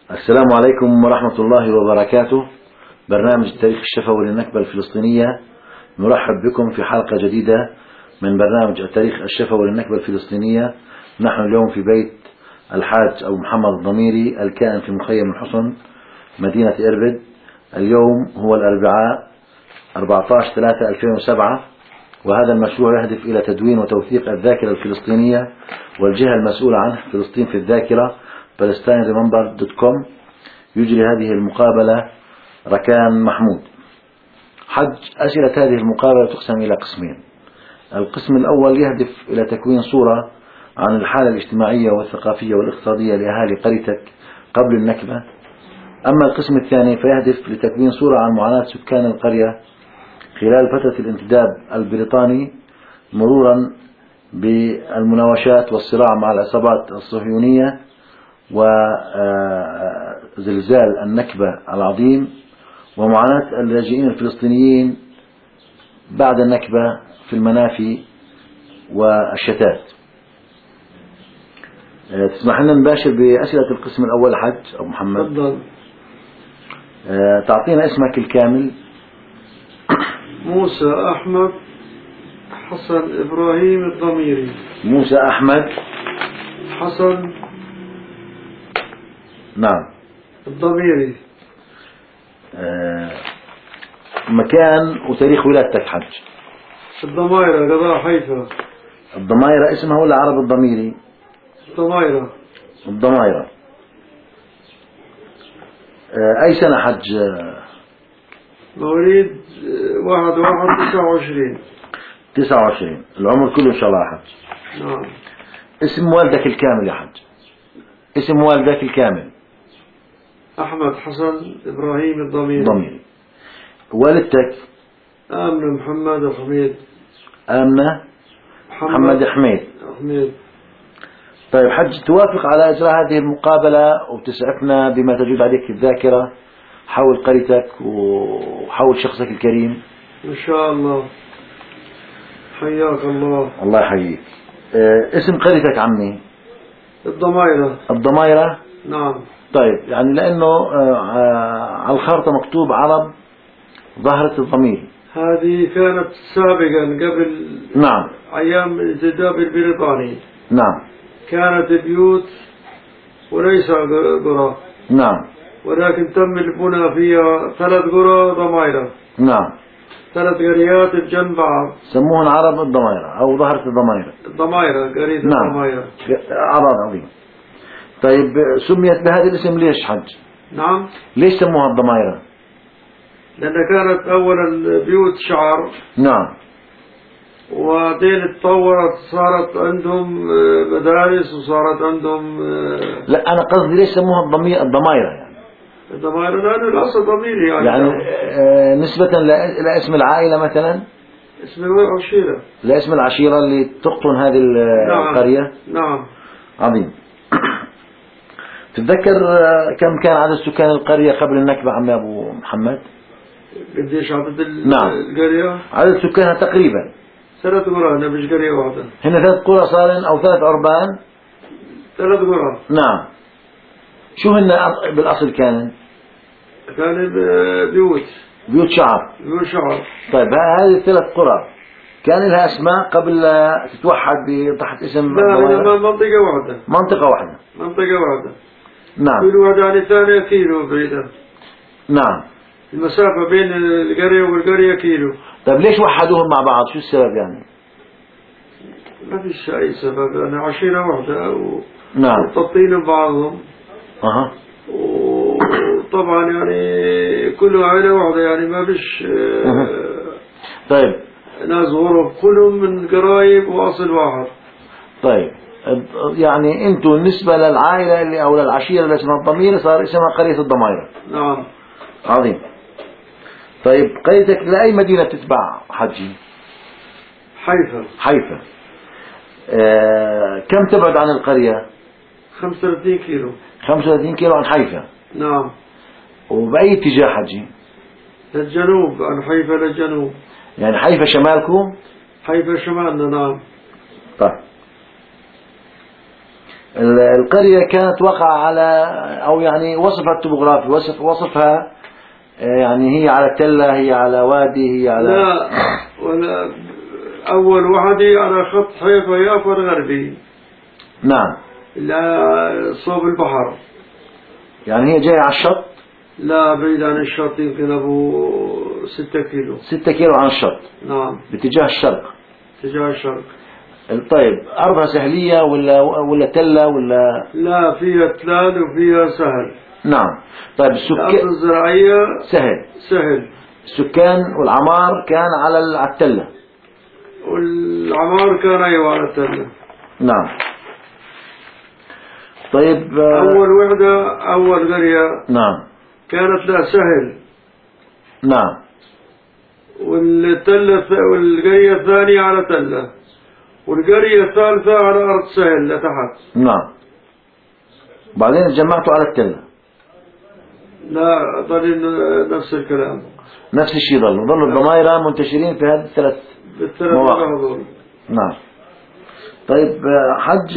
السلام عليكم ورحمة الله وبركاته. برنامج التاريخ الشفوي للنكبة الفلسطينية، نرحب بكم في حلقة جديدة من برنامج التاريخ الشفوي للنكبة الفلسطينية. نحن اليوم في بيت الحاج أبو محمد الضميري الكائن في مخيم الحصن مدينة إربد. اليوم هو الأربعاء 14/3/2007، وهذا المشروع يهدف إلى تدوين وتوثيق الذاكرة الفلسطينية، والجهة المسؤولة عنه فلسطين في الذاكرة palestineremembered.com. يجري هذه المقابلة ركان محمود. أسئلة هذه المقابلة تقسم إلى قسمين. القسم الأول يهدف إلى تكوين صورة عن الحالة الاجتماعية والثقافية والاقتصادية لأهالي قريتك قبل النكبة. أما القسم الثاني فيهدف لتكوين صورة عن معاناة سكان القرية خلال فترة الانتداب البريطاني، مرورا بالمناوشات والصراع مع العصابات الصهيونية وزلزال النكبة العظيم، ومعاناة اللاجئين الفلسطينيين بعد النكبة في المنافي والشتات. تسمح لنا نباشر بأسئلة القسم الأول حج أبو محمد؟ تفضل. تعطينا اسمك الكامل. موسى أحمد حسن إبراهيم الضميري. موسى أحمد حسن نعم الضميري. مكان وتاريخ ولادتك حج؟ الضمايرة، قضاء حيفا. الضمايرة اسمها ولا عرب الضميري؟ الضمايرة. الضمايرة. أي سنة حج؟ مواليد 1/1/29. 29. العمر كله إن شاء الله يا حج. نعم. اسم والدك الكامل يا حج؟ اسم والدك الكامل؟ أحمد حسن إبراهيم الضميري. ضميري. والدتك؟ آمنة محمد حميد. آمنة محمد حميد. طيب حج، توافق على إجراء هذه المقابلة وتسعفنا بما تجود عليك الذاكرة حول قريتك وحول شخصك الكريم؟ إن شاء الله. حياك الله. الله يحييك. اسم قريتك عمي؟ الضمايرة. الضمايرة. نعم. طيب، يعني لأنه على الخارطة مكتوب عرب ظهرة الضمير. هذه كانت سابقا قبل نعم. أيام الانتداب البريطاني. نعم. كانت بيوت وليس قرى. نعم. ولكن تم البناء فيها 3 قرى ضمايرة. نعم. 3 قريات بجنب بعض. سموهن عرب الضمايرة أو ظهرة الضمايرة. الضمايرة، قرية نعم. الضمايرة. عرب عظيم. طيب، سميت بهذا الاسم ليش حج؟ نعم. ليش سموها الضمايرة؟ لأن كانت أولا بيوت شعر. نعم. وبعدين تطورت، صارت عندهم مدارس وصارت عندهم. لا، أنا قصدي ليش سموها الضمايرة يعني؟ الضمايرة لأنه الأصل ضميري يعني نسبة لاسم العائلة مثلا؟ اسم العشيرة. لاسم العشيرة اللي تقطن هذه القرية. نعم. عظيم. تتذكر كم كان عدد سكان القرية قبل النكبة عمي أبو محمد؟ قديش عدد نعم. القرية؟ عدد سكانها تقريبا 3 قرى، هنا مش قرية واحدة. هنا 3 قرى صارن أو 3 عربان. 3 قرى. نعم. شو هن بالأصل كان بيوت شعر. بيوت شعر. طيب، هذه 3 قرى كان لها أسماء قبل لا تتوحد تحت اسم؟ لا، منطقة واحدة. منطقة واحدة. منطقة واحدة. نعم. كل واحدة عن الثانية كيلو بعيدة. نعم. المسافة بين القرية والقرية كيلو. طيب ليش وحدوهم مع بعض؟ شو السبب يعني؟ ما فيش أي سبب، أنا عشيرة واحدة نعم. ومرتبطين ببعضهم. وطبعا يعني كل عائلة واحدة، يعني ما فيش طيب، ناس غرب، كلهم من قرايب وأصل واحد. طيب، يعني انتم بالنسبة للعائلة اللي او للعشيرة اللي اسمها الضميرة صار اسمها قرية الضمايرة. نعم. عظيم. طيب، قريتك لأي مدينة تتبع حجي؟ حيفا. حيفا. كم تبعد عن القرية؟ 35 كيلو. 35 كيلو عن حيفا. نعم. وبأي اتجاه حجي؟ للجنوب، عن حيفا للجنوب. يعني حيفا شمالكم؟ حيفا شمالنا. نعم. طيب، القرية كانت وقع على، أو يعني وصفها التopography، وصفها يعني هي على تلة، هي على وادي، هي على لا، ولا أول وحدة على خط حيفا يافا الغربي. نعم. لا، صوب البحر. يعني هي جاية على الشط؟ لا، بعيد عن الشط، يمكن أبو 6 كيلو. 6 كيلو عن الشط. نعم. باتجاه الشرق. اتجاه الشرق. طيب أرضها سهلية ولا تلة ولا؟ لا، فيها تلال وفيها سهل. نعم. طيب الأرض الزراعية سهل. السكان والعمار كان على التلة. والعمار كان أيوة على التلة. نعم. طيب أول وحدة، أول قرية. نعم. كانت لها سهل. نعم. والقرية الثانية على تلة، والقرية الثالثة على أرض سهل لتحت. نعم. بعدين تجمعتوا على التلة؟ لا، ظل نفس الكلام. نفس الشيء ظلوا الضمائرة منتشرين في هذه الثلاث مواقع. نعم. طيب حج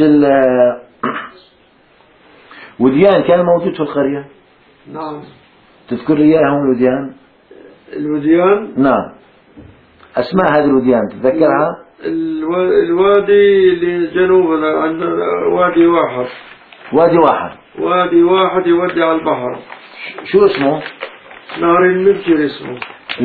وديان كان موجود في القرية؟ نعم. تذكر لي إياهم الوديان؟ الوديان؟ نعم. أسماء هذه الوديان تتذكرها؟ الوادي اللي جنوبنا عندنا وادي واحد. وادي واحد يودي على البحر. شو اسمه؟ نهر المفجر اسمه.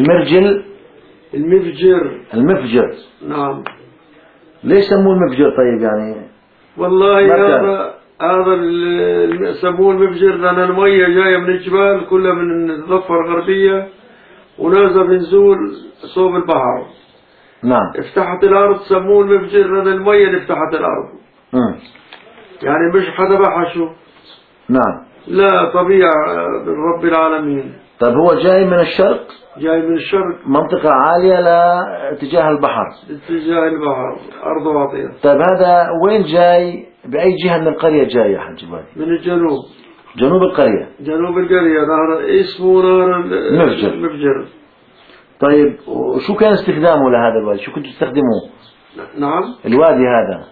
المفجر. نعم. ليش سموه المفجر طيب يعني؟ والله هذا سموه المفجر لأن المية جاية من الجبال كلها من الضفة الغربية ونازل بنزول صوب البحر. نعم. افتحت الأرض سموه المفجر لأن المية اللي افتحت الأرض. يعني مش حدا بحشه. نعم. لا، طبيعة من رب العالمين. طيب هو جاي من الشرق؟ جاي من الشرق، منطقة عالية لاتجاه البحر. اتجاه البحر، أرض واطية. طيب هذا وين جاي؟ بأي جهة من القرية جاي يا حاج إبراهيم؟ من الجنوب. جنوب القرية. نهر اسمه نهر المفجر. طيب وشو كان استخدامه لهذا الوادي؟ شو كنتوا تستخدموه؟ نعم. الوادي هذا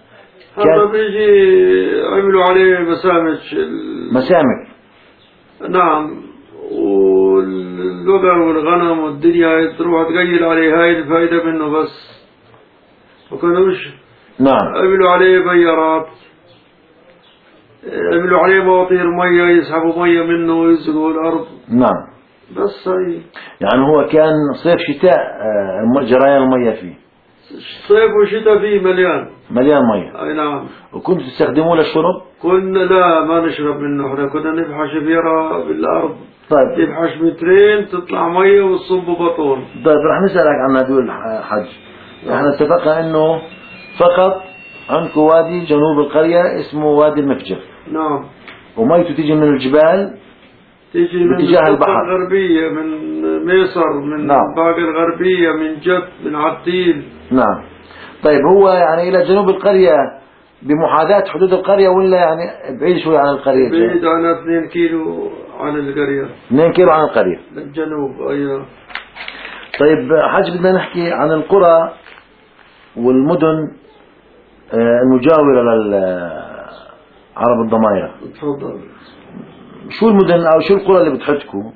بيجي عملوا عليه مسامك. نعم. والبقر والغنم والدنيا تروح تقيل عليه، هاي الفائدة منه بس. وكانوش. نعم. عملوا عليه بيارات، عملوا عليه مواتير مية يسحبوا مية منه ويسقوا الأرض. نعم. بس هاي يعني هو كان صيف شتاء جريان المية فيه. صيف وشتاء فيه مليان مية. أي نعم. وكنتوا تستخدموه للشرب؟ كنا لا، ما نشرب منه، احنا كنا نبحش بيرة بالأرض. طيب تبحش مترين تطلع مية وتصب بطون. طيب رح نسألك عن هذول حج. احنا اتفقنا انه فقط عندكم وادي جنوب القرية اسمه وادي المفجر. نعم. وميته تيجي من الجبال، تيجي من اتجاه البحر الغربية، من ميصر، من نعم. باقي الغربية، من جد، من عتيل. نعم. طيب هو يعني إلى جنوب القرية بمحاذاة حدود القرية ولا يعني بعيد شوي عن القرية؟ بعيد عن 2 كيلو عن القرية. 2 كيلو عن القرية بالجنوب. أيوة. طيب حاج بدنا نحكي عن القرى والمدن المجاورة للعرب الضمائرة. تفضل. شو المدن أو شو القرى اللي بتحدكم؟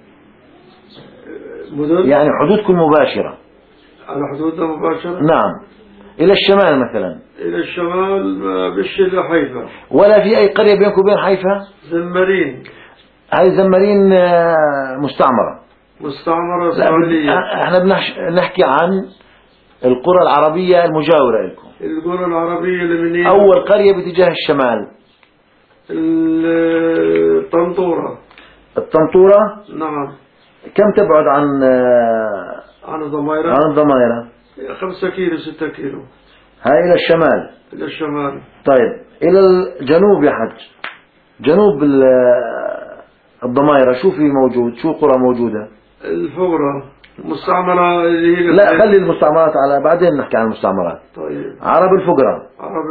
مدن يعني حدودكم مباشرة. على حدودنا مباشرة. نعم. إلى الشمال مثلا. إلى الشمال بش إلى حيفا. ولا في أي قرية بينكم وبين حيفا؟ زمرين. هاي زمرين مستعمرة سعودية. احنا بنحكي عن القرى العربية المجاورة لكم. القرى العربية اللي من أول قرية باتجاه الشمال الطنطورة. نعم. كم تبعد عن الضمائرة؟ عن الضمائرة 5 كيلو 6 كيلو. هاي إلى الشمال. إلى الشمال. طيب إلى الجنوب يا حج، جنوب الضمائرة شو في موجود؟ شو قرى موجودة؟ الفورة المستعمرة اللي هي. لا خلي المستعمرات على بعدين نحكي عن المستعمرات. طيب. عرب الفقرة.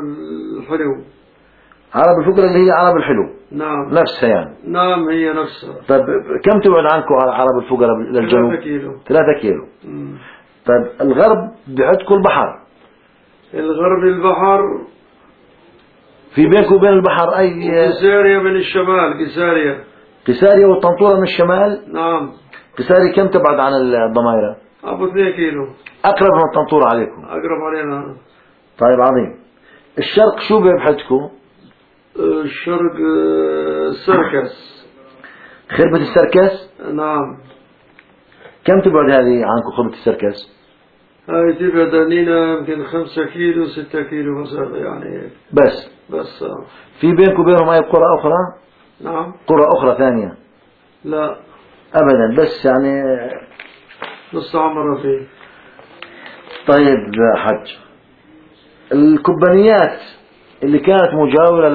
عرب الفقرة اللي هي عرب الحلو. نعم. نفسها يعني. نعم هي نفسها. طيب كم تبعد عنكم على عرب الفقرة للجنوب؟ 3 كيلو. 3 كيلو. طيب الغرب بعدكم البحر. الغرب البحر في بينك وبين البحر أي؟ قيساريا من الشمال، قيساريا. قيساريا والطنطورة من الشمال. نعم. قيساريا كم تبعد عن الضمايرة؟ أبو 2 كيلو. أقرب من الطنطورة عليكم. أقرب علينا. طيب عظيم. الشرق شو بيبحثكم؟ الشرق السركس. خربة السركس؟ نعم. كم تبعد هذه عنكم خربة السركس؟ هاي تبعد عنينا يمكن 5 كيلو 6 كيلو مثلا يعني. بس في بينك وبينهم أي قرى أخرى؟ نعم. قرى أخرى ثانية؟ لا أبدا، بس يعني مستعمرة فيه. طيب حج، الكبانيات اللي كانت مجاورة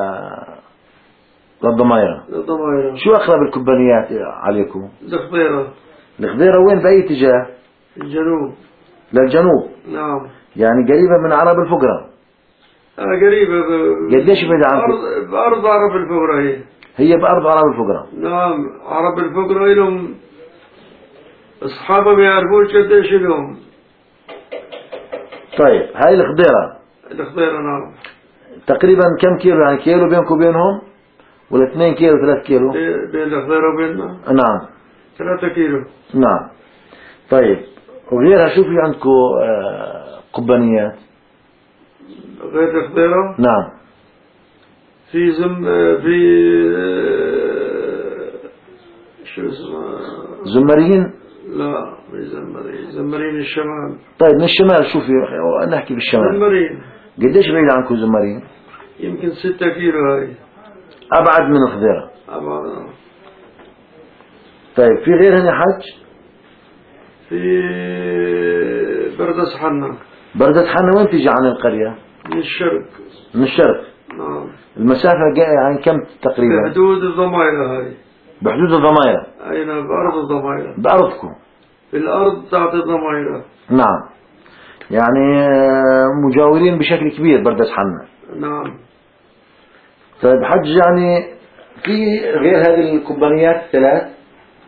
للضمايرة شو أقرب الكبانيات عليكم؟ الخضيرة. الخضيرة وين بأي اتجاه؟ الجنوب. للجنوب. نعم. يعني قريبة من عرب الفقرة. قريبة. قديش بعيد عنكم؟ بأرض عرب الفقرة هي بأرض عرب الفقرة. نعم. عرب الفقرة لهم أصحابهم ما يعرفون قديش لهم. طيب هاي الخضيرة. الخضيرة نعم. تقريبا كم كيلو؟ يعني كيلو بينكم وبينهم ولا 2 كيلو 3 كيلو؟ بين الخضيرة وبيننا. نعم 3 كيلو. نعم. طيب وغيرها شو في عندكم قبانيات؟ غير الخضيرة؟ نعم. في شو اسمه؟ زمرين؟ لا مش زمرين، زمرين الشمال. طيب من الشمال شو في؟ نحكي بالشمال. زمرين. قديش بعيد عنكم زمرين؟ يمكن 6 كيلو هاي. أبعد من الخضيرة. أبعد. طيب في غير هنا حج؟ في بردس حنا. بردس حنا وين تيجي عن القرية؟ من الشرق. من الشرق. نعم. المسافة عن كم تقريبا؟ بحدود الضمايرة هاي. بحدود الضمايرة. أين؟ بأرض الضمايرة. بأرضكم. في الأرض تحت الضمايرة. نعم. يعني مجاورين بشكل كبير بردس حنا. نعم. طيب حج، يعني في غير هذه الكومبانيات الثلاث؟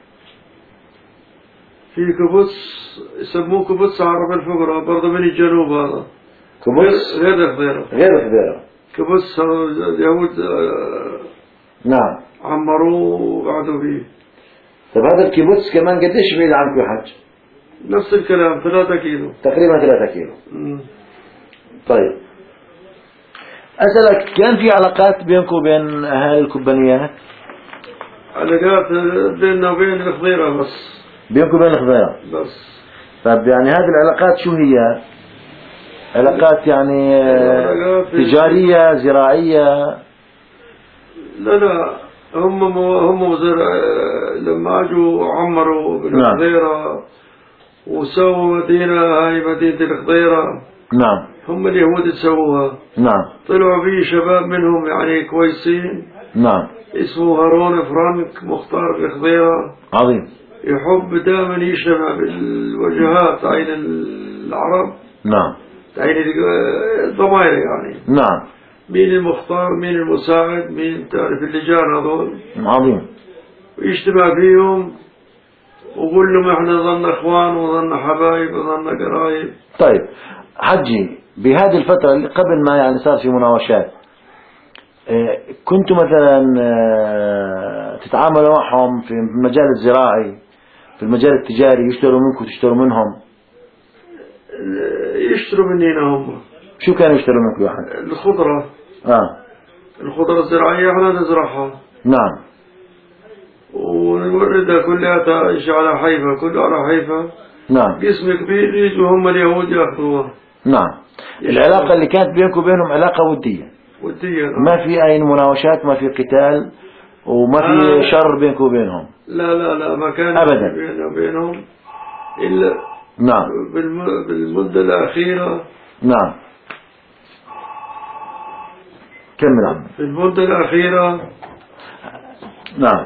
في كبوس يسموه كبوس عرب الفقرة برضه من الجنوب. هذا كبوس غير الخضيرة. غير الخضيرة. كبوس اليهود نعم عمروه وقعدوا فيه. طيب هذا الكيبوتس كمان قديش بعيد عنكم يا حج؟ نفس الكلام 3 كيلو تقريبا 3 كيلو. طيب أسألك، كان في علاقات بينكم وبين أهالي الكوبانيات؟ علاقات بيننا وبين الخضيرة بس. بينكم وبين الخضيرة بس. طيب يعني هذه العلاقات شو هي؟ علاقات يعني تجارية زراعية؟ لا هم لما اجوا عمروا بالخضيرة وسووا مدينة، هاي مدينة الخضيرة. نعم. هم اليهود سووها. نعم. طلعوا فيه شباب منهم يعني كويسين. نعم. اسمه هارون فرانك مختار الخضيرة. عظيم. يحب دائما يجتمع بالوجهات عين العرب. نعم. عين الضمائر يعني. نعم. مين المختار، مين المساعد، مين تعرف اللجان هذول. عظيم. ويجتمع فيهم وقول لهم احنا ظلنا اخوان وظلنا حبايب وظلنا قرايب. طيب حجي، بهذه الفترة اللي قبل ما يعني صار في مناوشات، كنتوا مثلا تتعاملوا معهم في المجال الزراعي، في المجال التجاري، يشتروا منكم تشتروا منهم؟ يشتروا مننا هم. شو كانوا يشتروا منكم يا حج؟ الخضرة. الخضرة الزراعية احنا نزرعها. نعم. ونوردها كلها على حيفا، كلها على حيفا. نعم. قسم كبير يجوا هم اليهود ياخذوها. نعم. العلاقة اللي كانت بينكم وبينهم علاقة ودية. ودية. ما في أي مناوشات، ما في قتال، وما في شر بينكم وبينهم. لا ما كان أبدا بيننا وبينهم إلا. نعم. بالمدة الأخيرة. نعم. كمل عم. في المدة الأخيرة. نعم.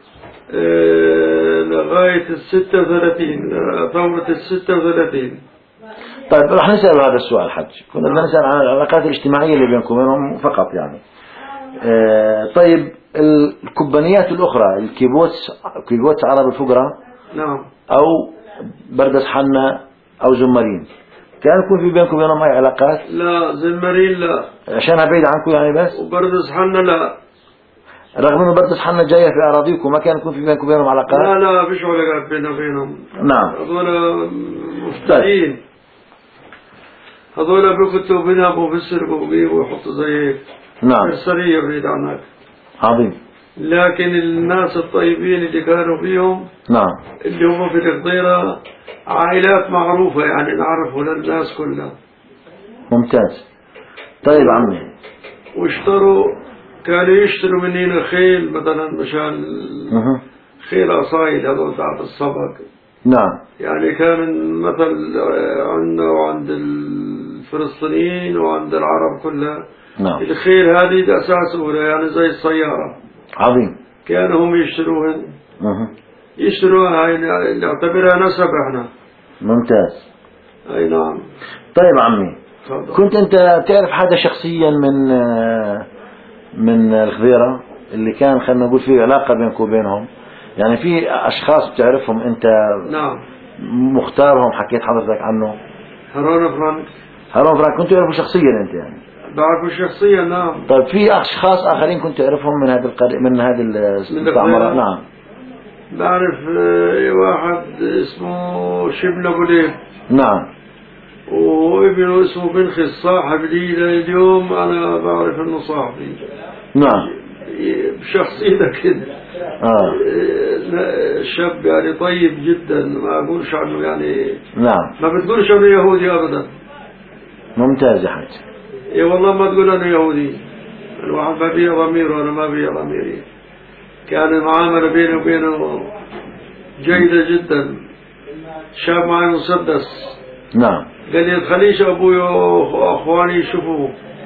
لغاية 36، ثورة 36. طيب راح نسأل هذا السؤال حج، كنا بدنا نسأل عن العلاقات الاجتماعية اللي بينكم وبينهم فقط يعني. طيب الكوبانيات الأخرى، الكيبوتس عرب الفقرة. نعم. أو بردس حنا أو زمرين، كان يكون في بينكم وبينهم أي علاقات؟ لا زمرين لا. عشانها بعيدة عنكم يعني بس؟ وبردس حنا لا. رغم إنه بردس حنا جاية في أراضيكم ما كان يكون في بينكم وبينهم علاقات؟ لا فيش علاقات بيننا وبينهم. نعم. هذول مفترين. هذول بيقتلوا بينهم وبيسرقوا وبيجوا ويحطوا زي هيك. نعم. سرية بعيد عنك. عظيم. لكن الناس الطيبين اللي كانوا فيهم نعم. اللي هم في القضيرة عائلات معروفة يعني نعرفه للناس كلها. ممتاز. طيب عمي. واشتروا كانوا يشتروا مننا خيل مثلا مشان خيل أصايل هذول تاعت الصبغ. نعم. يعني كان مثل عندنا وعند الفلسطينيين وعند العرب كلها. نعم. الخيل هذه ده أساسه يعني زي السيارة. عظيم. كانوا هم يشتروهن. يشتروها هاي نعتبرها نسب احنا. ممتاز. اي نعم. طيب عمي. فضل. كنت انت تعرف حدا شخصيا من الخضيرة اللي كان خلينا نقول في علاقة بينك وبينهم؟ يعني في اشخاص بتعرفهم انت؟ نعم. مختارهم حكيت حضرتك عنه؟ هارون فرانك. هارون فرانك كنت تعرفه شخصيا انت يعني؟ بعرفه شخصيا نعم. طيب في اشخاص اخرين كنت تعرفهم من هذه من هذه المستعمرة؟ نعم. بعرف واحد اسمه شبل ابو ليل. نعم. وابنه اسمه بنخي صاحب لي اليوم انا بعرف انه صاحبي. نعم. بشخصيته كده. شاب يعني طيب جدا ما اقولش عنه يعني. نعم. ما بتقولش انه يهودي ابدا. ممتاز يا حاج. اي والله ما تقول انه يهودي. الواحد ما بيه ضمير وانا ما بيه ضميري. كان المعاملة بيني وبينه جيدة جدا. شاب معي مسدس. نعم. قال لي تخليش ابوي واخواني يشوفوه.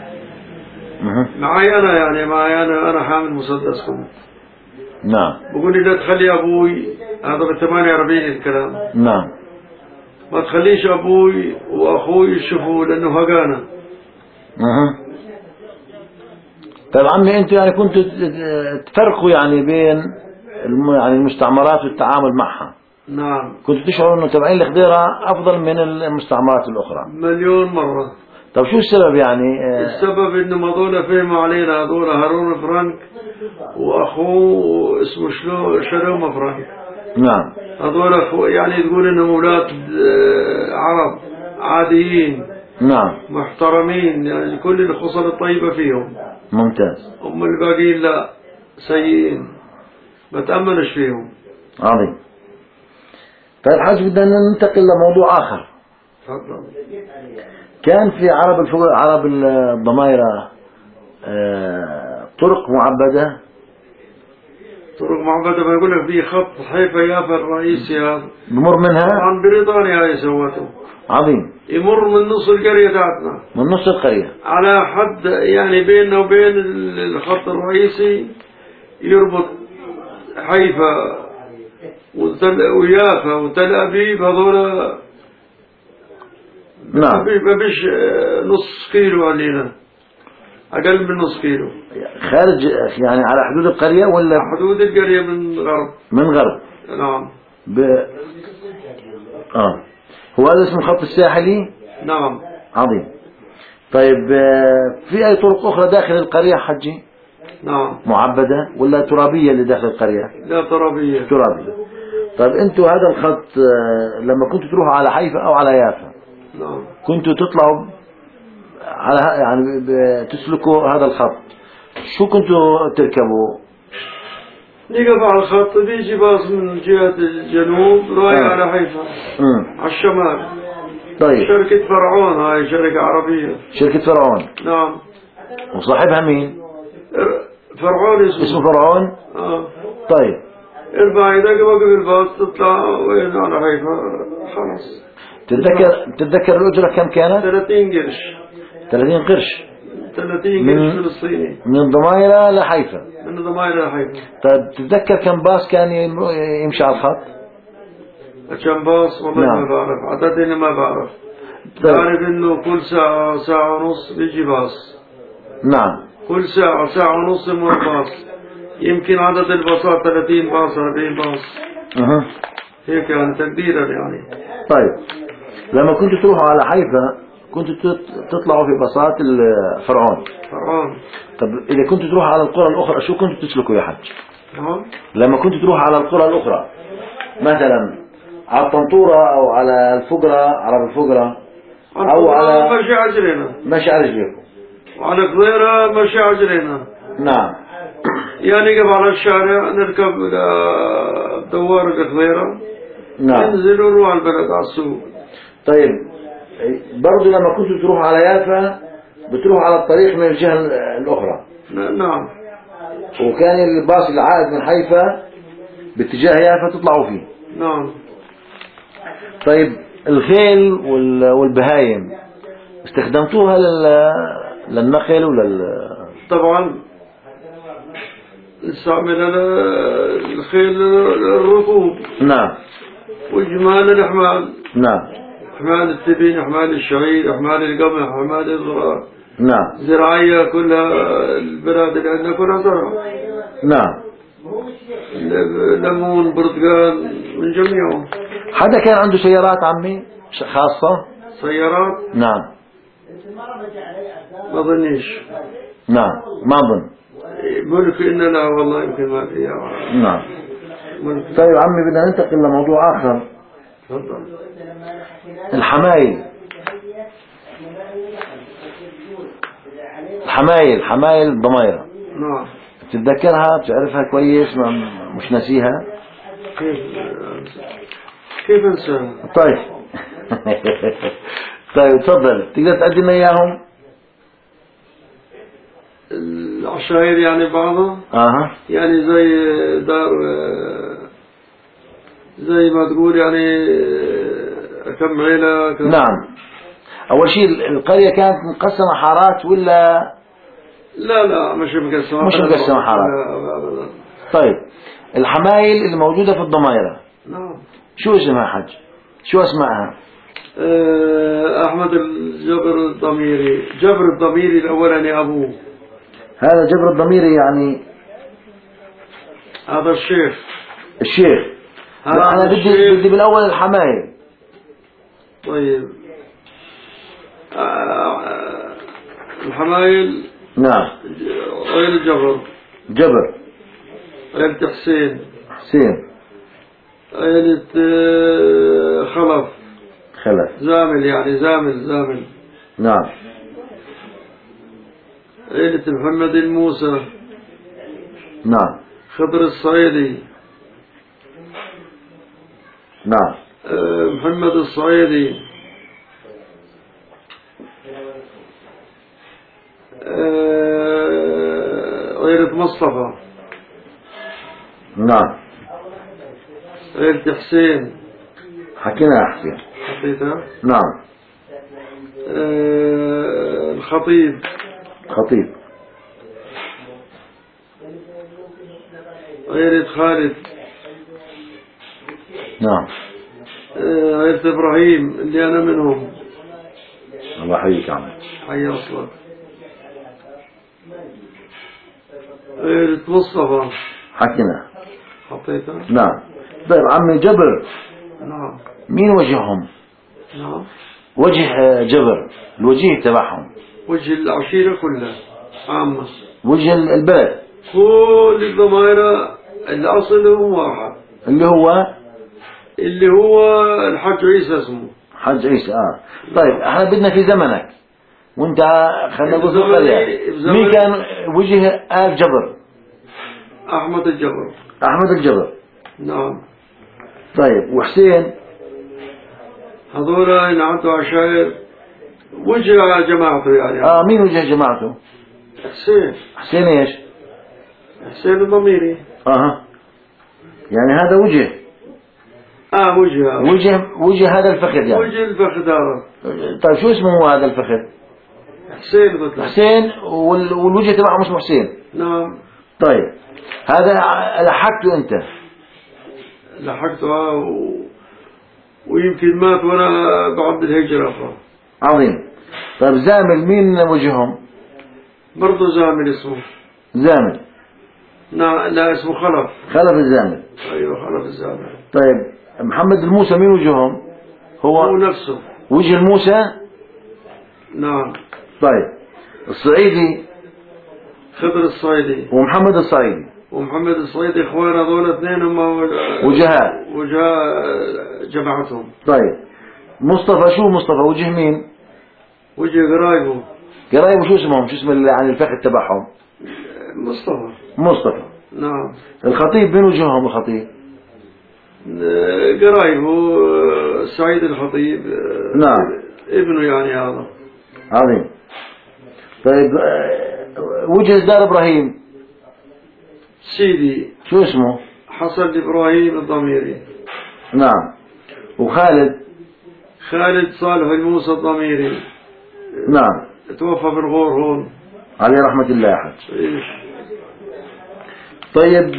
معي انا يعني انا حامل مسدس كنت. نعم. بقول لي لا تخلي ابوي هذا ب48 الكلام. نعم. ما تخليش ابوي واخوي يشوفوه لانه هقانا. طيب عمي انتوا يعني كنتوا تفرقوا يعني بين يعني المستعمرات والتعامل معها؟ نعم. كنتوا تشعروا انه تبعين الخضيرة افضل من المستعمرات الاخرى؟ مليون مرة. طيب شو السبب يعني؟ السبب انهم هذول فهموا علينا هذول هارون فرانك واخوه اسمه شلوم فرانك. نعم. هذول يعني تقول انهم اولاد عرب عاديين. نعم. محترمين يعني كل الخصال الطيبة فيهم. ممتاز. هم الباقيين لا سيئين ما تأمنش فيهم. عظيم. طيب حاج بدنا ننتقل لموضوع آخر. تفضل. كان في عرب الضمايرة طرق معبدة. طرق معبدة ما يقول لك في خط حيفا يافا الرئيسي هذا بمر منها؟ طبعا بريطانيا هاي سوته. عظيم. يمر من نص القرية تاعتنا. من نص القرية. على حد يعني بيننا وبين الخط الرئيسي يربط حيفا ويافا وتل أبيب هذول. نعم. ما بيش نص كيلو علينا أقل من نص كيلو. خارج يعني على حدود القرية ولا؟ حدود القرية من غرب. من غرب. نعم. هو هذا اسمه الخط الساحلي؟ نعم. عظيم. طيب في أي طرق أخرى داخل القرية حجي؟ نعم. معبدة ولا ترابية اللي داخل القرية؟ لا ترابية. ترابية. طيب أنتوا هذا الخط لما كنتوا تروحوا على حيفا أو على يافا؟ نعم. كنتوا تطلعوا على يعني تسلكوا هذا الخط، شو كنتوا تركبوا؟ نقف على الخط بيجي باص من جهة الجنوب رايح على حيفا على الشمال. طيب. شركة فرعون هاي شركة عربية. شركة فرعون. نعم. وصاحبها مين؟ فرعون اسمه فرعون. طيب. ارفع ايدك وقف الباص تطلع وين على حيفا خلاص. تتذكر الأجرة كم كانت؟ 30 قرش. 30 قرش. 30 قرش فلسطيني. من الضمايرة لحيفا. من الضمايرة لحيفا. طيب تتذكر كم باص كان يمشي على الخط؟ كم باص والله. نعم. ما بعرف عددين ما بعرف. بعرف انه كل ساعة ساعة ونص بيجي باص. نعم. كل ساعة ساعة ونص يمر باص. يمكن عدد الباصات 30 باص 40 باص. هيك يعني تقديرا يعني. طيب لما كنتوا تروحوا على حيفا كنتوا تطلعوا في بساط فرعون. طب إذا كنتوا تروحوا على القرى الأخرى شو كنتوا تسلكوا يا حج؟ لما كنتوا تروحوا على القرى الأخرى مثلا على الطنطورة أو على الفقرة عرب الفقرة أو على مشي عجلنا مشي على رجليكم، وعلى قضيرة مشي عجلنا. نعم. يعني نقف على الشارع نركب دوار قضيرة، نعم. ننزل ونروح على البلد على السوق. طيب برضو لما كنتوا تروحوا على يافا بتروحوا على الطريق من الجهة الأخرى. نعم. وكان الباص العائد من حيفا باتجاه يافا تطلعوا فيه. نعم. طيب الخيل والبهايم استخدمتوها للنقل طبعا نستعمل الخيل الركوب. نعم. وجمال الأحمال. نعم. أحمال التبين، أحمال الشعير، أحمال القمح، أحمال الذرة. نعم. زراعية كلها البلاد اللي عندنا كلها زرع. نعم. ليمون، برتقال، من جميعهم. حدا كان عنده سيارات عمي خاصة؟ سيارات؟ نعم. ما ظنيش. نعم ما ظن. ملك إن لا والله يمكن ما فيها. نعم. طيب عمي بدنا ننتقل لموضوع آخر. تفضل. الحمايل. حمايل الضمايرة. نعم. بتتذكرها بتعرفها كويس مش ناسيها؟ كيف انساها؟ طيب طيب تفضل تقدر تقدم لنا اياهم؟ العشائر يعني بعضها؟ يعني زي دار، زي ما تقول يعني كم عيلة نعم. أول شيء القرية كانت مقسمة حارات ولا؟ لا مش مقسمة حارات. طيب الحمايل اللي موجودة في الضمايرة. نعم. شو اسمها حج؟ شو اسمائها؟ أحمد الجبر الضميري. جبر الضميري الأولاني أبوه. هذا جبر الضميري يعني هذا الشيخ. أنا بدي بالأول الحمايل. طيب الحمايل. نعم. عيلة جبر. عيلة حسين. عيلة خلف. زامل يعني زامل. نعم. عيلة محمد الموسى. نعم. خضر الصعيدي. نعم. محمد الصعيدي. عيلة مصطفى. نعم. عيلة حسين. حكينا يا حسين. حكيتها. نعم. الخطيب. عيلة خالد. نعم. عيلة إبراهيم اللي أنا منهم. الله يحييك عمي. حي أصلك. عيلة مصطفى. حكينا. حطيتها. نعم. طيب عمي جبر. نعم. مين وجههم؟ نعم. وجه جبر الوجيه تبعهم. وجه العشيرة كلها عامة. وجه البلد. كل الضمائر الأصل هو واحد. اللي هو الحج عيسى اسمه. حج عيسى. طيب احنا بدنا في زمنك وانت خلينا نقول في القرية مين كان وجه آل جبر؟ أحمد الجبر. نعم. طيب وحسين؟ هذول نعمتوا عشائر وجه جماعته يعني. مين وجه جماعته؟ حسين ايش؟ حسين الضميري. يعني هذا وجه. وجه هذا الفخذ يعني. وجه الفخذ هذا. طيب شو اسمه هو هذا الفخذ؟ حسين والوجه تبعه اسمه حسين. نعم. طيب هذا لحقته انت؟ لحقته ويمكن مات وانا بعد الهجرة. عظيم. طيب زامل مين وجههم؟ برضو زامل اسمه. زامل. لا اسمه خلف الزامل. ايوه خلف الزامل. طيب محمد الموسى مين وجههم؟ هو نفسه. وجه الموسى. نعم. طيب الصعيدي خضر الصعيدي ومحمد الصعيدي. ومحمد الصعيدي إخوانا دول اثنين هم وجهاء جماعتهم. طيب مصطفى، شو مصطفى وجه مين؟ وجه قرايبه. قرايبه شو اسمهم؟ شو اسم يعني الفخذ تبعهم؟ مصطفى. نعم. الخطيب من وجههم؟ الخطيب قرايبه سعيد الخطيب. نعم. ابنه يعني هذا. عظيم. طيب وجه دار ابراهيم سيدي شو اسمه؟ حسن إبراهيم الضميري. نعم. وخالد؟ خالد صالح الموسى الضميري. نعم. توفى في الغور هون عليه رحمة الله يا حج. إيش. طيب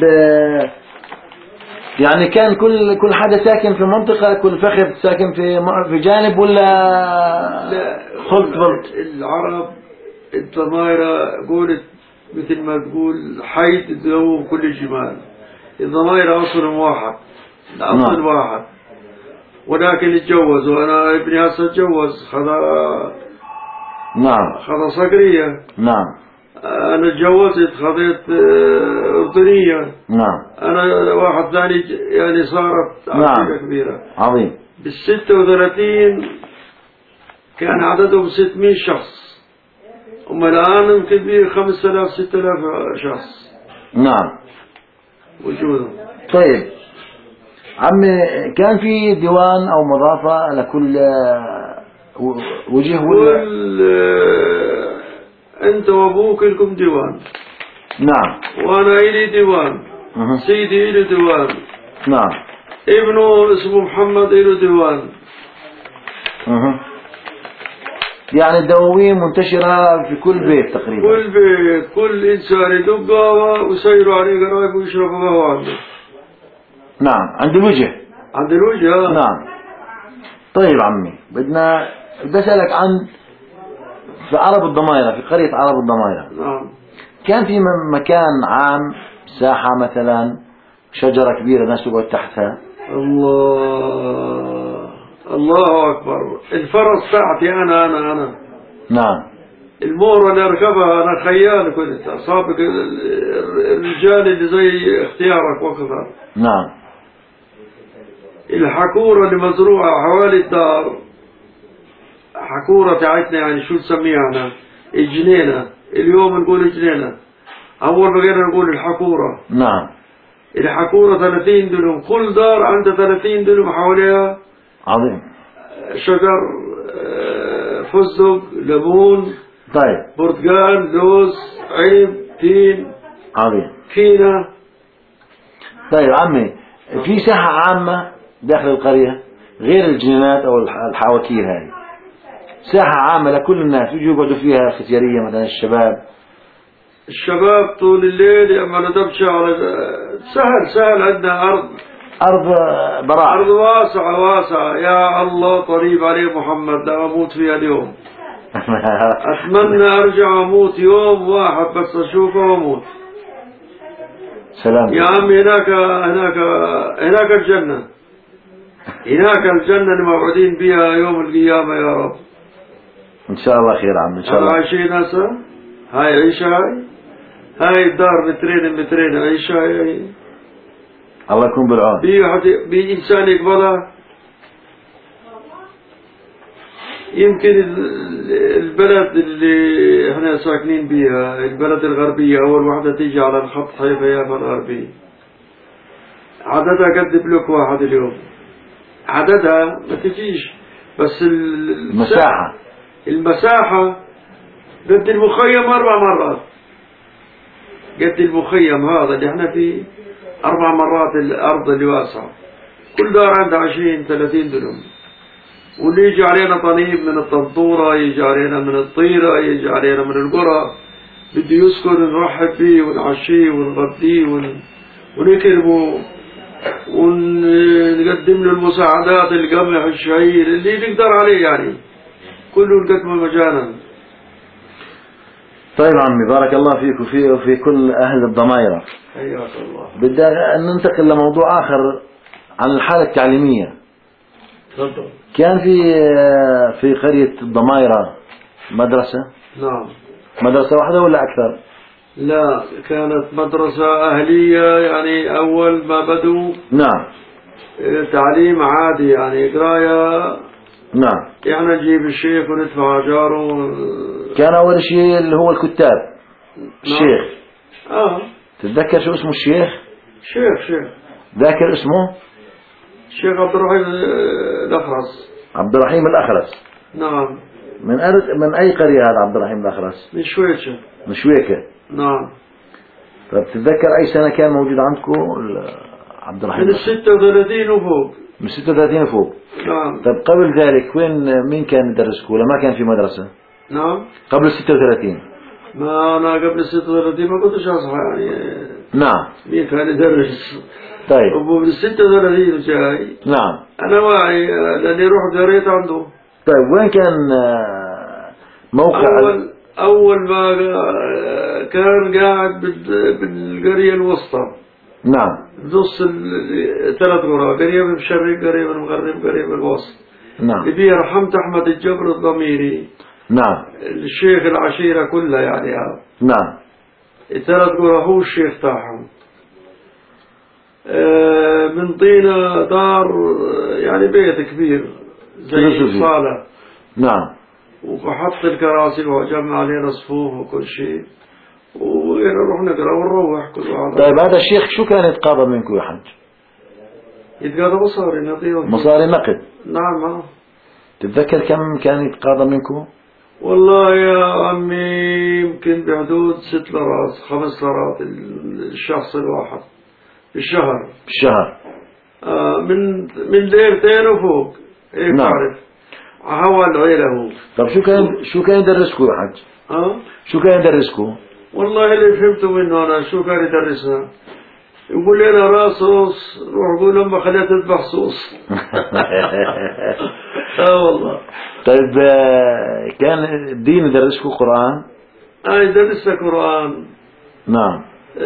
يعني كان كل حدا ساكن في منطقة، كل فخذ ساكن في جانب ولا لا خلط؟ العرب الضمائر قولت مثل ما تقول حي تدوم كل الجمال. الضمائر أصل واحد، الأصل واحد، ولكن اتجوزوا. أنا ابني هسه اتجوز خذ صقرية. نعم. أنا اتجوزت خذيت أردنية. نعم. أنا واحد ثاني يعني صارت عائلة كبيرة. عظيم. بال36 كان عددهم 600 شخص، هم الآن يمكن 5000 6000 شخص. نعم. وجودهم. طيب عمي كان في ديوان أو مضافة لكل وجه ولا؟ أنت وأبوك لكم ديوان. نعم. وأنا إلي ديوان. سيدي إلي ديوان. نعم. ابنه اسمه محمد إلي ديوان. يعني الدواوين منتشرة في كل بيت تقريبا. كل بيت، كل إنسان يدق قهوة ويسيروا عليه قرايب ويشربوا قهوة عنده. نعم. عند الوجه. عند الوجه. نعم. طيب عمي بدي أسألك عن في عرب الضمايرة، في قرية عرب الضمايرة. نعم. كان في مكان عام، ساحة مثلا، شجرة كبيرة الناس تقعد تحتها؟ الله أكبر. الفرس تاعتي أنا. نعم. المورة اللي أركبها أنا خيال كنت أصابك الرجال اللي زي اختيارك وكذا. نعم. الحكورة اللي مزروعة حوالي الدار، حكورة تاعتنا يعني شو نسميها أنا؟ الجنينة. اليوم نقول جنينة، أول بقينا نقول الحكورة. نعم. الحكورة 30 دنم، كل دار عندها 30 دنم حواليها. عظيم. شجر فستق، ليمون، طيب برتقال، لوز، عنب، تين. عظيم. كينة. طيب عمي في ساحة عامة داخل القرية غير الجنينات أو الحواكير، هاي ساحة عامة لكل الناس يجوا يقعدوا فيها ختيارية مثلا الشباب طول الليل يعملوا دبشة على سهل. عندنا أرض براء، أرض واسعة. يا الله طريب عليه محمد، لا أموت فيها اليوم. أتمنى أرجع أموت يوم واحد بس أشوفه وأموت. سلام يا عمي. هناك الجنة. هناك الجنة اللي موعودين بها يوم القيامة يا رب. إن شاء الله خير عم. إن شاء الله. عايشين هسه. هاي عيشة. هاي الدار مترين عيشة. هاي الله يكون بالعون. في إنسان يقبلها. يمكن البلد اللي احنا ساكنين بيها، البلد الغربية، أول واحدة تيجي على الخط حيفا يافا الغربي، عددها قد بلوك واحد اليوم. عددها ما تجيش، بس المساحة قد المخيم 4 مرات. قد المخيم هذا اللي احنا فيه 4 مرات الأرض اللي واسعة. كل دار عندها 20-30 دنم. واللي يجي علينا طنيب من الطنطورة، يجي علينا من الطيرة، يجي علينا من القرى، بده يسكن نرحب فيه ونعشيه ونغذيه ونكرمه ونقدم له المساعدات، القمح، الشعير اللي نقدر عليه يعني، كله نقدمه مجانا. طيب عمي بارك الله فيك وفي كل أهل الضمايرة. حياك الله. بدي ننتقل لموضوع آخر عن الحالة التعليمية. تفضل. كان في قرية الضمايرة مدرسة؟ نعم. مدرسة واحدة ولا أكثر؟ لا، كانت مدرسة أهلية، يعني أول ما بدوا نعم. تعليم عادي، يعني قراية. نعم. يعني نجيب الشيخ وندفع أجاره. كان أول شيء اللي هو الكتاب. الشيخ. تتذكر شو اسمه الشيخ؟ شيخ ذاكر اسمه؟ الشيخ عبد الرحيم الأخرس. عبد الرحيم الأخرس. نعم. من أي قرية هذا عبد الرحيم الأخرس؟ من شويكة. من شويكة. نعم. طيب تتذكر أي سنة كان موجود عندكم عبد الرحيم؟ من 36 وفوق. من 36 وفوق. نعم. طيب قبل ذلك مين كان يدرسكم ولا ما كان في مدرسة؟ نعم. قبل 36. ما أنا قبل 36 ما كنتش أصحى يعني. نعم. مين كان يدرس؟ طيب. ومن 36 جاي. نعم. أنا واعي لأني رحت قريت عنده. طيب وين كان موقع؟ أول ما كان قاعد بالقرية الوسطى. نعم. نص 3 غرف، قرية من الشرق، قرية من المغرب، قرية من الوسط. نعم. اللي رحمت أحمد الجبر الضميري. نعم. الشيخ العشيرة كلها يعني. نعم. 3 غرف هو الشيخ تاعهم. من طينة دار، يعني بيت كبير زي صالة. نعم. وحط الكراسي وجمع علينا صفوف وكل شيء، ونروح نقرأ ونروح كل واحد. طيب هذا الشيخ شو كان يتقاضى منكم يا حج؟ يتقاضى مصاري نعطيه. مصاري نقد؟ نعم. تتذكر كم كان يتقاضى منكم؟ والله يا عمي يمكن بحدود 6 ليرات 5 ليرات الشخص الواحد في الشهر. من ليرتين وفوق هيك. نعم. تعرف هو العيلة هو. طب شو كان يدرسكم يا حج؟ شو كان يدرسكم؟ والله اللي فهمته منه أنا شو كان يدرسنا، يقول لنا راس روح قول لما خليها تذبح صوص. والله. طيب كان الدين يدرسكم قرآن؟ يدرسنا قرآن. نعم.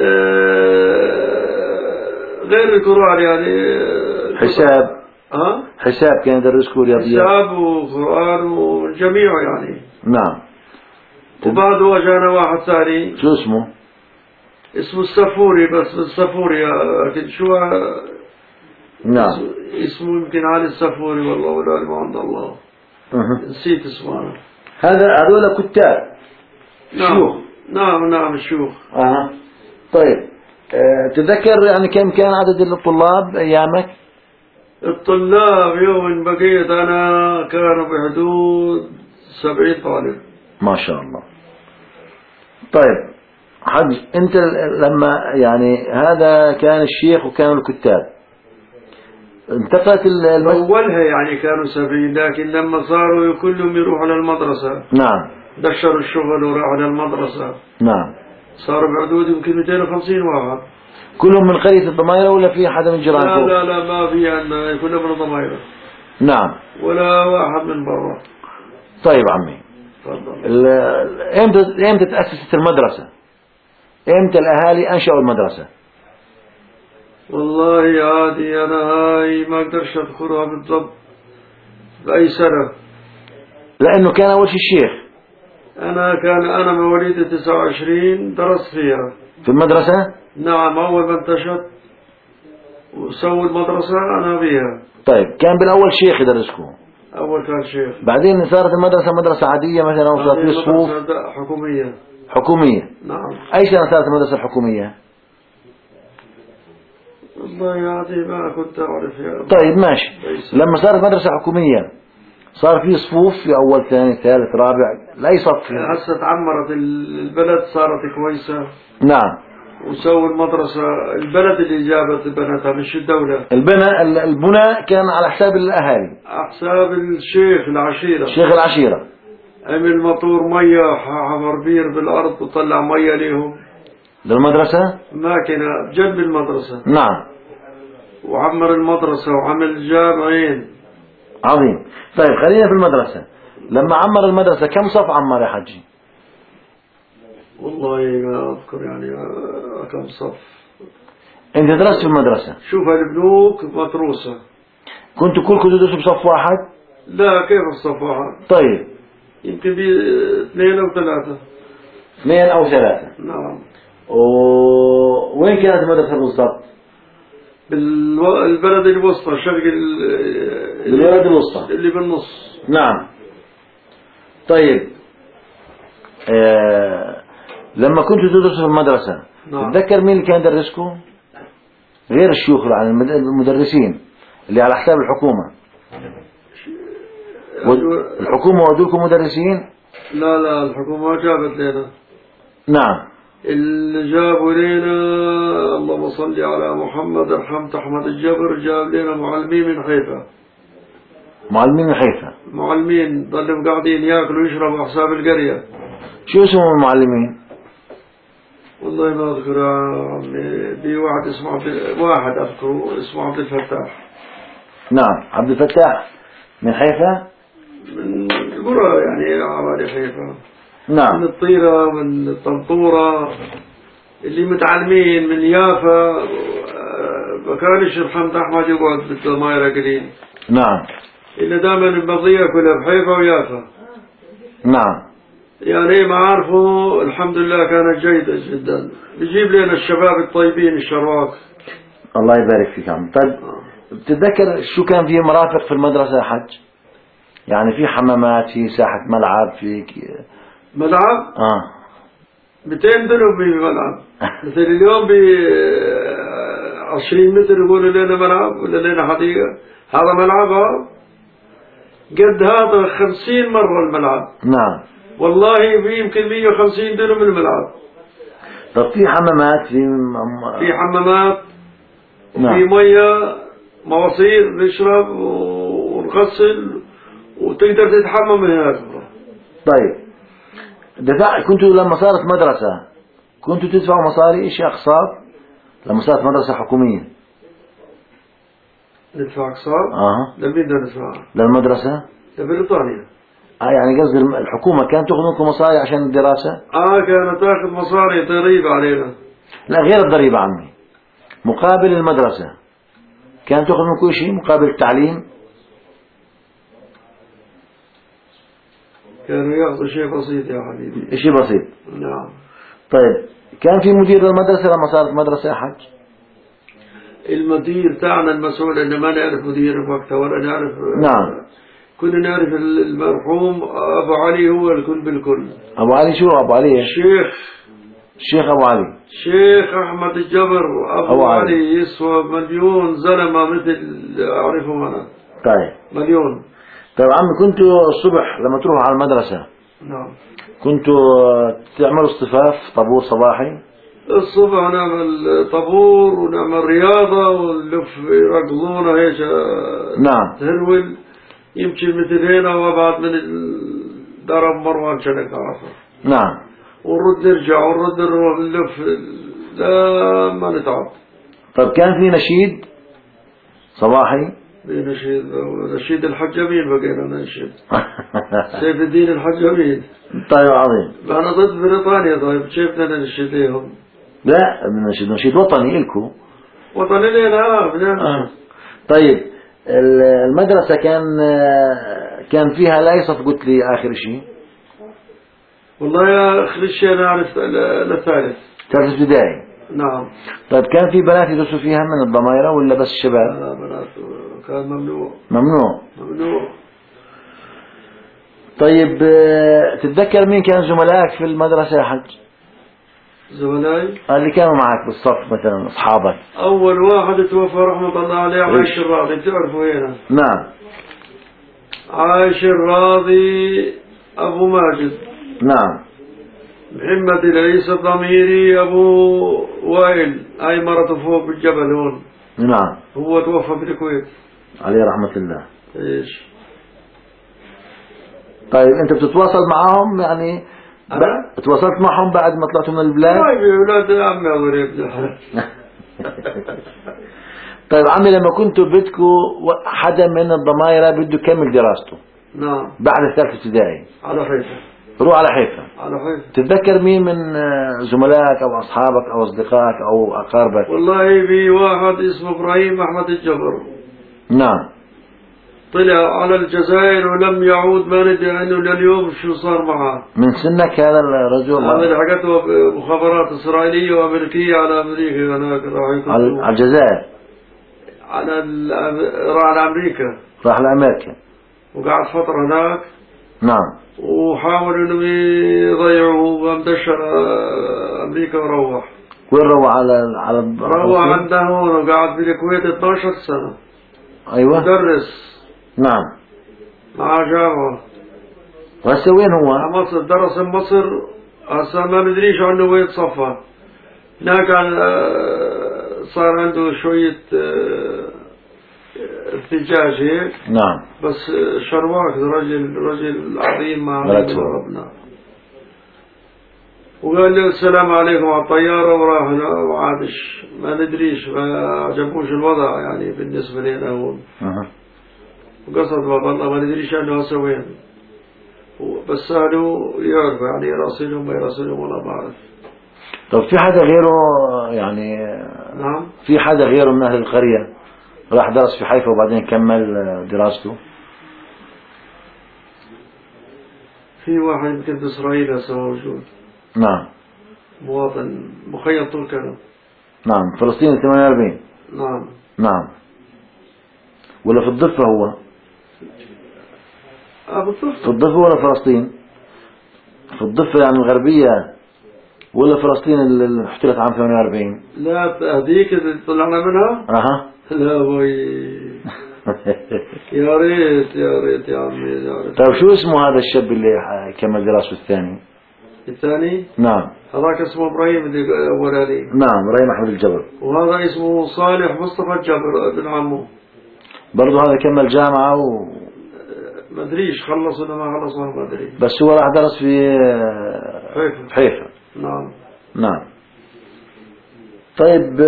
غير القرآن يعني حساب. حساب كان يدرسكم رياضيات؟ حساب وقرآن وجميعه يعني. نعم. وبعده اجانا واحد ثاني. شو اسمه؟ اسمه السفوري، بس السفوري لكن شو. نعم. اسمه يمكن علي السفوري، والله ولا علم عند الله. نسيت اسمه. هذول كتاب. نعم. شيوخ. نعم شيوخ. طيب تذكر يعني كم كان عدد الطلاب ايامك؟ الطلاب يوم بقيت انا كانوا بحدود 70 طالب. ما شاء الله. طيب حج انت لما يعني هذا كان الشيخ وكانوا الكتاب، انتقلت اولها يعني كانوا 70، لكن لما صاروا كلهم يروحوا للمدرسة. نعم. دشروا الشغل وراحوا للمدرسة. نعم. صاروا بحدود يمكن 250 واحد. كلهم من قرية الضمايرة ولا في حدا من جيرانكم؟ لا ما في عندنا، كلهم من الضمايرة. نعم. ولا واحد من برا. طيب عمي، امتى تأسست المدرسة؟ امتى الأهالي أنشأوا المدرسة؟ والله عادي أنا هاي ما أقدرش أذكرها بالضبط بأي سنة، لأنه كان أول شيء الشيخ. أنا مواليد 29 درست فيها في المدرسة؟ نعم. أول ما انتشت وسووا المدرسة أنا فيها. طيب كان بالأول شيخ يدرسكم؟ أول كان شيخ. بعدين صارت المدرسة مدرسة عادية مثلا وصارت في صفوف؟ حكومية. نعم. أي سنة صارت المدرسة الحكومية؟ والله عادي ما كنت أعرف يا. طيب ماشي. لما صارت مدرسة حكومية صار في صفوف في أول ثاني ثالث رابع لأي صف؟ هسه تعمرت البلد صارت كويسة. نعم. وسووا المدرسة البلد اللي جابت بناتها مش الدولة. البناء كان على حساب الأهالي، على حساب الشيخ العشيرة. شيخ العشيرة عمل مطور مية، حفر بير بالأرض وطلع مية ليهم للمدرسة، ماكينة جنب المدرسة. نعم. وعمر المدرسة وعمل جامعين. عظيم. طيب خلينا في المدرسة. لما عمر المدرسة كم صف عمر يا حجي؟ والله ما أذكر يعني كم صف. أنت درست في المدرسة؟ شوف البنوك متروسة. كنتوا كلكم تدرسوا بصف واحد؟ لا، كيف الصف واحد؟ طيب يمكن بي 2 أو 3. 2 أو 3. نعم. وين كانت المدرسة بالضبط؟ بالبلد الوسطى، الشرق بالبلد الوسطى اللي بالنص. نعم. طيب لما كنتوا تدرسوا في المدرسة نعم. تتذكر مين اللي كان يدرسكم غير الشيوخ يعني المدرسين اللي على حساب الحكومة؟ الحكومة ودولكم مدرسين؟ لا، الحكومة ما جابت لنا. نعم. اللي جابوا لنا اللهم صل على محمد رحمة أحمد الجبر، جاب لنا معلمين من حيفا. معلمين من حيفا؟ معلمين ضلوا قاعدين ياكلوا ويشربوا حساب القرية. شو اسمهم المعلمين؟ والله ما أذكر يا عمي. في واحد اسمه واحد أذكره اسمه عبد الفتاح. نعم، عبد الفتاح من حيفا؟ من القرى يعني عوالي حيفا. نعم. من الطيرة، من الطنطورة، اللي متعلمين من يافا. ما كانش رحمة أحمد يقعد بالضمايرة قليل. نعم. إلا دائما المضية كلها بحيفا ويافا. نعم. يعني معارفه الحمد لله كانت جيدة جدا. بيجيب لنا الشباب الطيبين الشراك. الله يبارك فيك عم. طيب بتتذكر شو كان فيه مرافق في المدرسة يا حج؟ يعني في حمامات، في ساحة ملعب، في ملعب؟ 200 دنم بملعب. مثل اليوم ب 20 متر يقولوا لنا ملعب ولا لنا حديقة. هذا ملعب قد هذا 50 مرة الملعب. نعم. والله في يمكن 150 دنم الملعب. طب في حمامات؟ في حمامات. نعم. في مية مواسير نشرب ونغسل وتقدر تتحمم هناك. طيب كنتوا لما صارت مدرسة كنتوا تدفعوا مصاري إيش أقساط لما صارت مدرسة حكومية؟ ندفع أقساط؟ لمين بدنا ندفع؟ للمدرسة؟ لبريطانيا. يعني قصدي الحكومة كانت تأخذ منكم مصاري عشان الدراسة؟ كانت تأخذ مصاري ضريبة علينا. لا، غير الضريبة عمي، مقابل المدرسة كانت تأخذ منكم شيء مقابل التعليم؟ كانوا يأخذوا شيء بسيط يا حبيبي. شيء بسيط. نعم. طيب كان في مدير للمدرسة لما صارت مدرسة يا حج؟ المدير تاعنا المسؤول، إن ما نعرف مدير وقتها ولا نعرف. نعم. كنا نعرف المرحوم أبو علي هو الكل بالكل. أبو علي شو أبو علي؟ الشيخ أبو علي. شيخ أحمد الجبر. أبو علي يسوى مليون زلمة مثل أعرفهم أنا. طيب. مليون. طيب عمي، كنتوا الصبح لما تروحوا على المدرسة نعم كنتوا تعملوا اصطفاف طابور صباحي؟ الصبح نعمل طابور ونعمل رياضة ونلف يركضونا هيك. نعم. تهرول يمشي مثل هنا وابعد من الدرب مروان شنك عصر. نعم. ونرد نرجع ونرد نروح نلف لا ما نتعب. طيب كان في نشيد صباحي؟ نشيد الحجامين بقينا ننشد. سيف الدين الحجامين. طيب عظيم. أنا ضد بريطانيا. طيب كيف بدنا ننشد لهم؟ لا، نشيد وطني إلكو. وطني لنا. طيب المدرسة كان فيها لا يصف قلت لي آخر شيء؟ والله يا آخر شيء أنا أعرف الثالث. ثالث ابتدائي. نعم. طيب كان في بنات يدرسوا فيها من الضمايرة ولا بس شباب؟ لا، بنات كان ممنوع. ممنوع. طيب تتذكر مين كان زملائك في المدرسة يا حج؟ زملائي؟ اللي كانوا معك بالصف مثلا أصحابك. أول واحد توفى رحمة الله عليه عايش الراضي. تعرفوا هنا؟ نعم. عايش الراضي أبو ماجد. نعم. محمد العيسى الضميري أبو وائل. هاي مرته فوق بالجبل هون. نعم. هو توفى بالكويت عليه رحمة الله. إيش. طيب أنت بتتواصل معهم يعني؟ تواصلت معهم بعد ما طلعتوا من البلاد؟ طيب أولاد عمي ضريب. طيب عمي، لما كنتوا بدكوا حدا من الضمايرة بده يكمل دراسته. نعم. بعد الثالث ابتدائي. على حيفا. روح على حيفا. على حيفا. تتذكر مين من زملائك أو أصحابك أو أصدقائك أو أقاربك؟ والله في واحد اسمه إبراهيم أحمد الجبر. نعم. طلع على الجزائر ولم يعود، ما ندري عنه لليوم شو صار معه. من سنك هذا الرجل؟ هذا حكته مخابرات إسرائيلية وأمريكية على أمريكا هناك، على الجزائر، راح على أمريكا، راح لأمريكا وقعد فترة هناك. نعم. وحاولوا انهم يضيعوه ومدشر أمريكا وروح. وين روح؟ روح عنده هون وقعد بالكويت 12 سنة. أيوة. مدرس. نعم. مع جامعة. وهسه وين هو؟ مصر، درس بمصر. هسه ما ندريش عنه وين صفى. هناك صار عنده شوية ارتجاج هيك. نعم. بس شرواك رجل عظيم مع ربنا. وقال له السلام عليكم على الطيارة وراح وعادش، ما ندريش، ما عجبوش الوضع يعني بالنسبة لنا هون. وقصد والله ما ندريش انه هسه وين، بس سألوا يعرفوا يعني يراسلهم ما يراسلهم ولا بعرف. طب في حدا غيره يعني؟ نعم. في حدا غيره من أهل القرية راح درس في حيفا وبعدين كمل دراسته؟ في واحد يمكن بإسرائيل هسه موجود. نعم. مواطن مخيم طول كانوا. نعم. فلسطيني 48. نعم. نعم. ولا في الضفة هو؟ بالضفة. في الضفة ولا فلسطين؟ في الضفة يعني الغربية ولا فلسطين اللي احتلت عام 48؟ لا هذيك اللي طلعنا منها. لا بوي. يا ريت يا ريت يا عمي يا ريت. طيب شو اسمه هذا الشاب اللي كمل دراسته الثاني؟ الثاني؟ نعم. هذاك اسمه إبراهيم اللي أولاني. نعم، إبراهيم أحمد الجبر. وهذا اسمه صالح مصطفى الجبر ابن عمه. برضه هذا كمل جامعة ما ادريش خلص ولا ما خلص ما ادري. بس هو راح درس في حيفا. نعم. نعم. طيب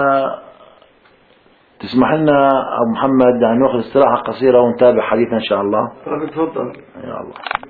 تسمح لنا أبو محمد أن نأخذ استراحة قصيرة ونتابع حديثنا إن شاء الله؟ طيب تفضل. يا الله.